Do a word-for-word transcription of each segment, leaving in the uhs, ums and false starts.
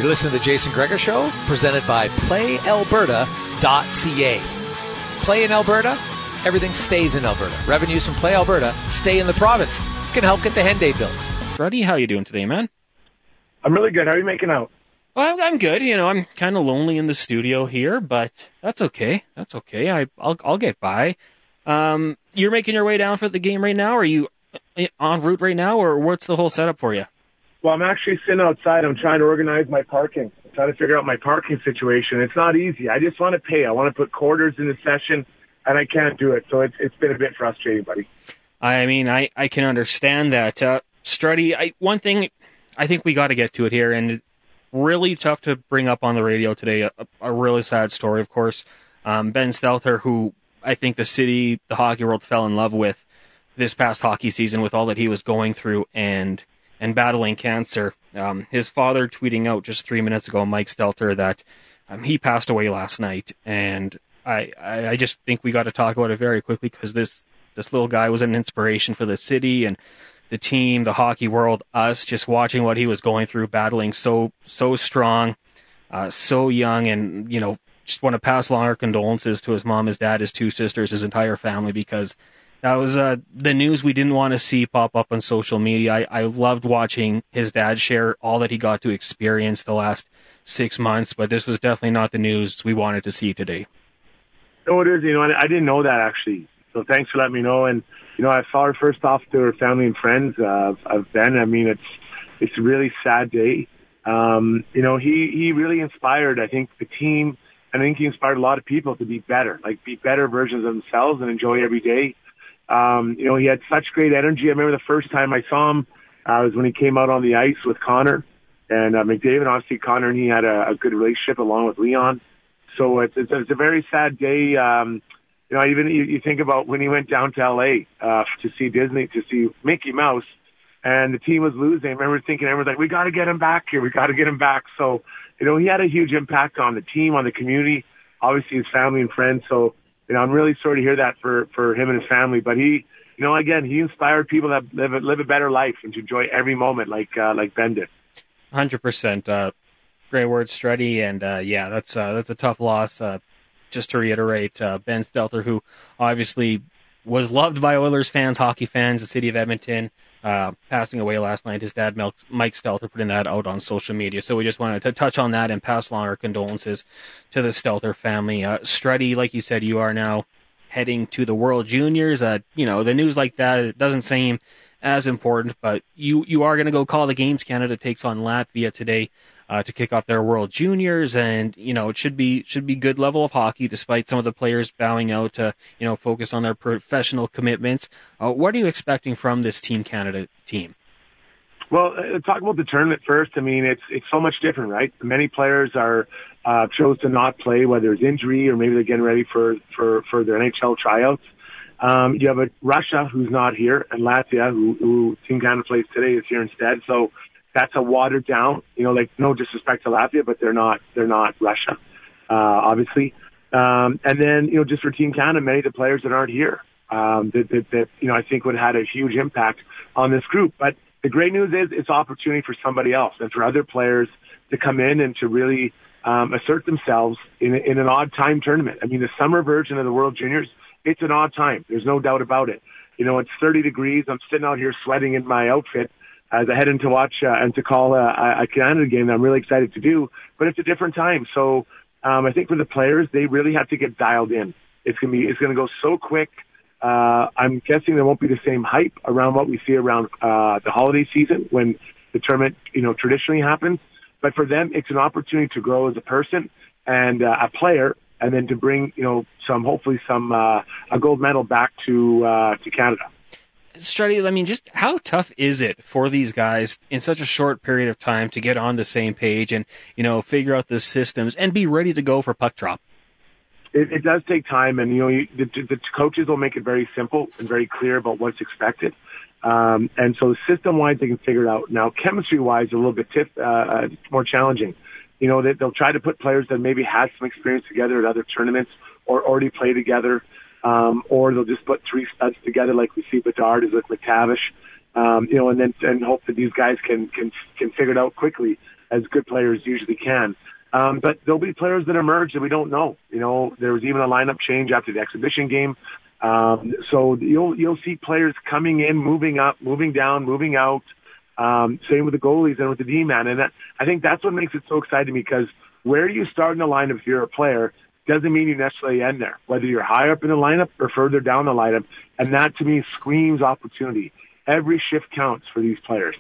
You're listening to the Jason Gregor Show, presented by play alberta dot c a. Play in Alberta, everything stays in Alberta. Revenues from Play Alberta stay in the province. Can help get the Hen Day built. Freddie, how you doing today, man? I'm really good. How are you making out? Well, I'm good. You know, I'm kind of lonely in the studio here, but that's okay. That's okay. I, I'll I'll get by. Um, you're making your way down for the game right now? Are you en route right now, or what's the whole setup for you? Well, I'm actually sitting outside. I'm trying to organize my parking. I'm trying to figure out my parking situation. It's not easy. I just want to pay. I want to put quarters in the session, and I can't do it. So it's it's been a bit frustrating, buddy. I mean, I, I can understand that. Uh, Struddy, I, one thing, I think we got to get to it here, and it's really tough to bring up on the radio today. A, a really sad story, of course. Um, Ben Stelter, who I think the city, the hockey world fell in love with this past hockey season with all that he was going through and and battling cancer. Um, his father tweeting out just three minutes ago, Mike Stelter, that um, he passed away last night. And I, I, I just think we got to talk about it very quickly because this, this little guy was an inspiration for the city and the team, the hockey world, us, just watching what he was going through, battling so, so strong, uh, so young. And, you know, just want to pass along our condolences to his mom, his dad, his two sisters, his entire family, because that was uh, the news we didn't want to see pop up on social media. I, I loved watching his dad share all that he got to experience the last six months, but this was definitely not the news we wanted to see today. No, it is. You know, I, I didn't know that, actually. So thanks for letting me know. And, you know, I saw her first off to her family and friends uh, of, of Ben. I mean, it's it's a really sad day. Um, you know, he, he really inspired, I think, the team. And I think he inspired a lot of people to be better, like be better versions of themselves and enjoy every day. Um, you know, he had such great energy. I remember the first time I saw him uh, was when he came out on the ice with Connor and uh, McDavid. Obviously, Connor and he had a, a good relationship along with Leon. So it's, it's, it's a very sad day. Um, you know, even you, you think about when he went down to L A uh, to see Disney, to see Mickey Mouse, and the team was losing. I remember thinking, everyone's like, we got to get him back here. We got to get him back. So, you know, he had a huge impact on the team, on the community, obviously his family and friends. So, you know, I'm really sorry to hear that for, for him and his family. But he, you know, again, he inspired people that live a, live a better life and to enjoy every moment like uh, like Ben did. one hundred percent. Uh, great words, Struddy. And, uh, yeah, that's uh, that's a tough loss. Uh, just to reiterate, uh, Ben Stelter, who obviously was loved by Oilers fans, hockey fans, the city of Edmonton, uh, passing away last night. His dad, Mike Stelter, putting that out on social media. So we just wanted to touch on that and pass along our condolences to the Stelter family. Uh, Struddy, like you said, you are now heading to the World Juniors. Uh, you know, the news like that, it doesn't seem as important, but you, you are going to go call the games. Canada takes on Latvia today uh, to kick off their World Juniors, and you know it should be should be good level of hockey, despite some of the players bowing out to you know focus on their professional commitments. Uh, what are you expecting from this Team Canada team? Well, uh, talk about the tournament first. I mean, it's it's so much different, right? Many players are uh, chose to not play, whether it's injury or maybe they're getting ready for for for their N H L tryouts. Um, you have a Russia who's not here, and Latvia, who, who Team Canada plays today, is here instead. So that's a watered down. You know, like no disrespect to Latvia, but they're not they're not Russia, uh, obviously. Um, and then you know, just for Team Canada, many of the players that aren't here, um, that, that, that you know, I think would have had a huge impact on this group. But the great news is it's opportunity for somebody else and for other players to come in and to really um, assert themselves in, in an odd time tournament. I mean, the summer version of the World Juniors, it's an odd time. There's no doubt about it. You know, it's thirty degrees. I'm sitting out here sweating in my outfit as I head in to watch uh, and to call a, a Canada game that I'm really excited to do. But it's a different time. So um, I think for the players, they really have to get dialed in. It's going to be, it's going to go so quick. Uh, I'm guessing there won't be the same hype around what we see around uh, the holiday season when the tournament, you know, traditionally happens. But for them, it's an opportunity to grow as a person and uh, a player, and then to bring, you know, some hopefully some uh, a gold medal back to uh, to Canada. Struddy, I mean, just how tough is it for these guys in such a short period of time to get on the same page and, you know, figure out the systems and be ready to go for puck drop? It, it does take time, and, you know, you, the, the coaches will make it very simple and very clear about what's expected. Um, and so system-wise, they can figure it out. Now, chemistry-wise, a little bit tif- uh, more challenging. You know, they, they'll try to put players that maybe had some experience together at other tournaments or already play together. Um, or they'll just put three studs together like we see Bedard is with McTavish, um, you know, and then and hope that these guys can can can figure it out quickly. as good players usually can. Um, but there'll be players that emerge that we don't know. You know, there was even a lineup change after the exhibition game. Um, so you'll you'll see players coming in, moving up, moving down, moving out. Um, same with the goalies and with the D-man. And that, I think that's what makes it so exciting, because where you start in the lineup if you're a player doesn't mean you necessarily end there, whether you're higher up in the lineup or further down the lineup. And that, to me, screams opportunity. Every shift counts for these players.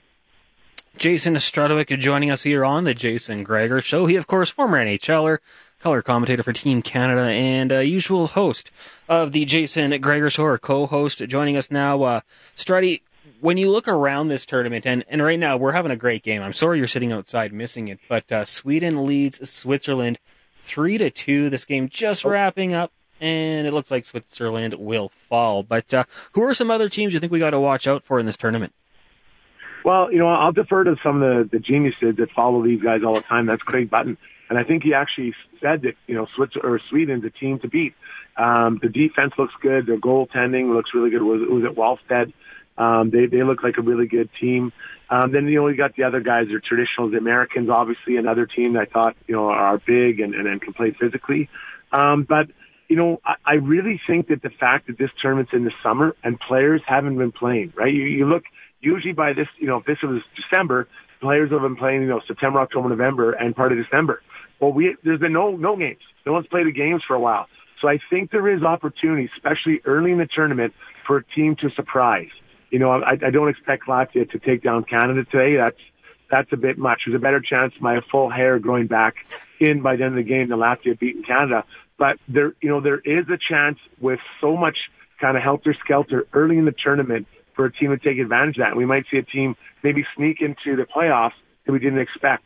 Jason Strudwick joining us here on the Jason Gregor Show. He, of course, former NHLer, color commentator for Team Canada, and uh, usual host of the Jason Gregor Show, or co-host, joining us now. Uh, Struddy, when you look around this tournament, and, and right now we're having a great game. I'm sorry you're sitting outside missing it, but uh, Sweden leads Switzerland three to two. This game just wrapping up, and it looks like Switzerland will fall. But uh, who are some other teams you think we got to watch out for in this tournament? Well, you know, I'll defer to some of the, the geniuses that follow these guys all the time. That's Craig Button. And I think he actually said that, you know, Switzerland or Sweden's a team to beat. Um, the defense looks good. Their goaltending looks really good. Was, was it Wallstedt? Um, they, they look like a really good team. Um, then, you know, we got the other guys, they're traditional. The Americans, obviously, another team that I thought, you know, are big and, and, and can play physically. Um, but, you know, I, I really think that the fact that this tournament's in the summer and players haven't been playing, right? You, you look, usually by this, you know, if this was December, players have been playing, you know, September, October, November, and part of December. Well, we, there's been no, no games. No one's played the games for a while. So I think there is opportunity, especially early in the tournament, for a team to surprise. You know, I, I don't expect Latvia to take down Canada today. That's, that's a bit much. There's a better chance of my full hair growing back in by the end of the game than Latvia beating Canada. But there, you know, there is a chance with so much kind of helter-skelter early in the tournament for a team to take advantage of that. We might see a team maybe sneak into the playoffs that we didn't expect.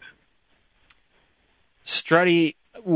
Struddy,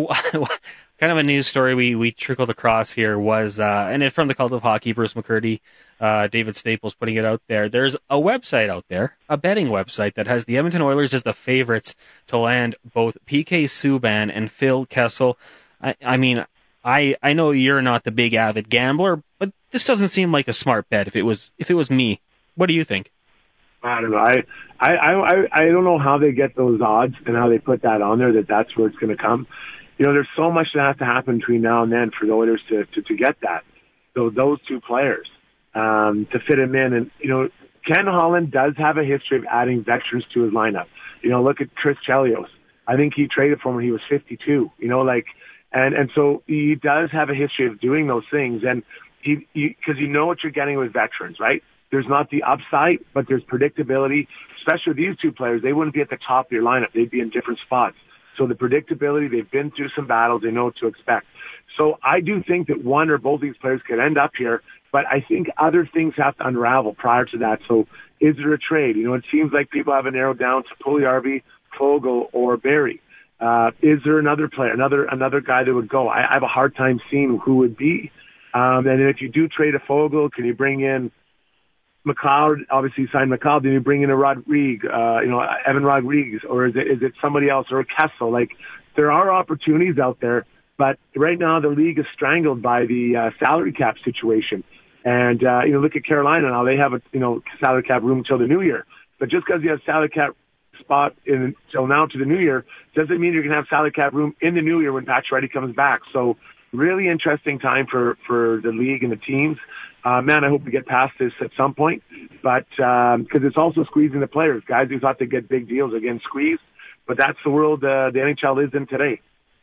kind of a news story we, we trickled across here was, uh, and it's from the Cult of Hockey, Bruce McCurdy, uh, David Staples putting it out there. There's a website out there, a betting website, that has the Edmonton Oilers as the favorites to land both P K Subban and Phil Kessel. I, I mean, I, I know you're not the big avid gambler, but this doesn't seem like a smart bet if it was, if it was me. What do you think? I don't know. I, I, I, I don't know how they get those odds and how they put that on there, that that's where it's going to come. You know, there's so much that has to happen between now and then for the Oilers to, to, to get that. So those two players, um, to fit him in. And, you know, Ken Holland does have a history of adding veterans to his lineup. You know, look at Chris Chelios. I think he traded for him when he was fifty-two, you know, like, and, and so he does have a history of doing those things. And he, he, cause you know what you're getting with veterans, right? There's not the upside, but there's predictability, especially with these two players. They wouldn't be at the top of your lineup. They'd be in different spots. So the predictability, they've been through some battles. They know what to expect. So I do think that one or both these players could end up here, but I think other things have to unravel prior to that. So is there a trade? You know, it seems like people have it narrowed down to Puljujarvi, Foegele, or Barrie. Uh, is there another player, another another guy that would go? I, I have a hard time seeing who would be. Um, and if you do trade a Foegele, can you bring in McLeod? Obviously, you signed McLeod. Then you bring in a Rodriguez, uh, you know, Evan Rodriguez, or is it is it somebody else, or a Kessel? Like, there are opportunities out there, but right now the league is strangled by the uh, salary cap situation. And uh, you know, look at Carolina now; they have a you know salary cap room until the new year. But just because you have salary cap spot in until now to the new year doesn't mean you're going to have salary cap room in the new year when Pacioretty comes back. So, really interesting time for for the league and the teams. Uh, man, I hope we get past this at some point, but because um, it's also squeezing the players. Guys who thought they'd get big deals are getting squeezed, but that's the world uh, the N H L is in today.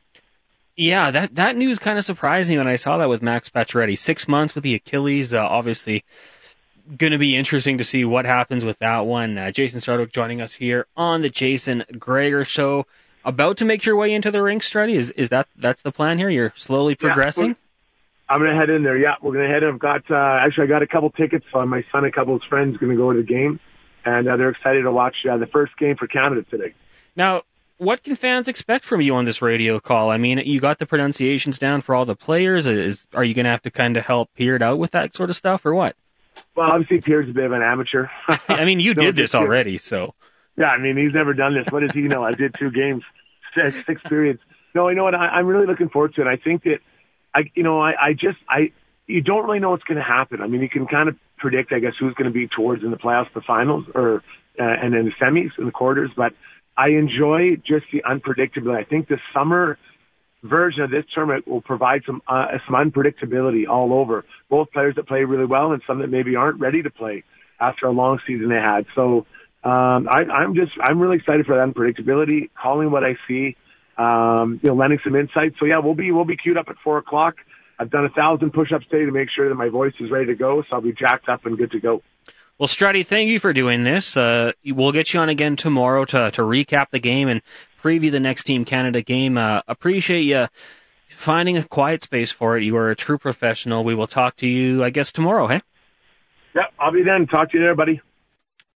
Yeah, that, that news kind of surprised me when I saw that with Max Pacioretty. Six months with the Achilles, uh, obviously going to be interesting to see what happens with that one. Uh, Jason Strudwick joining us here on the Jason Gregor Show. About to make your way into the rink, Struddy? Is is that that's the plan here? You're slowly progressing? Yeah, I'm going to head in there. Yeah, we're going to head in. I've got, uh, actually, I got a couple tickets. Uh, my son and a couple of his friends going to go to the game, and uh, they're excited to watch uh, the first game for Canada today. Now, what can fans expect from you on this radio call? I mean, you got the pronunciations down for all the players. Is Are you going to have to kind of help Peer it out with that sort of stuff, or what? Well, obviously, Pierre's a bit of an amateur. I mean, you no, did this already, so. Yeah, I mean, he's never done this. What does he know? I did two games, six, six periods. No, you know what? I, I'm really looking forward to it. I think that, I, you know, I, I just, I, you don't really know what's going to happen. I mean, you can kind of predict, I guess, who's going to be towards in the playoffs, the finals, or uh, and in the semis, in the quarters. But I enjoy just the unpredictability. I think the summer version of this tournament will provide some uh, some unpredictability all over. Both players that play really well and some that maybe aren't ready to play after a long season they had. So um, I, I'm just I'm really excited for that unpredictability, calling what I see, um, you know, lending some insight. So yeah, we'll be we'll be queued up at four o'clock. I've done a thousand push-ups today to make sure that my voice is ready to go, so I'll be jacked up and good to go. Well, Strutty, thank you for doing this. Uh, we'll get you on again tomorrow to to recap the game and preview the next Team Canada game. Uh, appreciate you finding a quiet space for it. You are a true professional. We will talk to you, I guess, tomorrow, hey? Yeah, I'll be then. Talk to you there, buddy.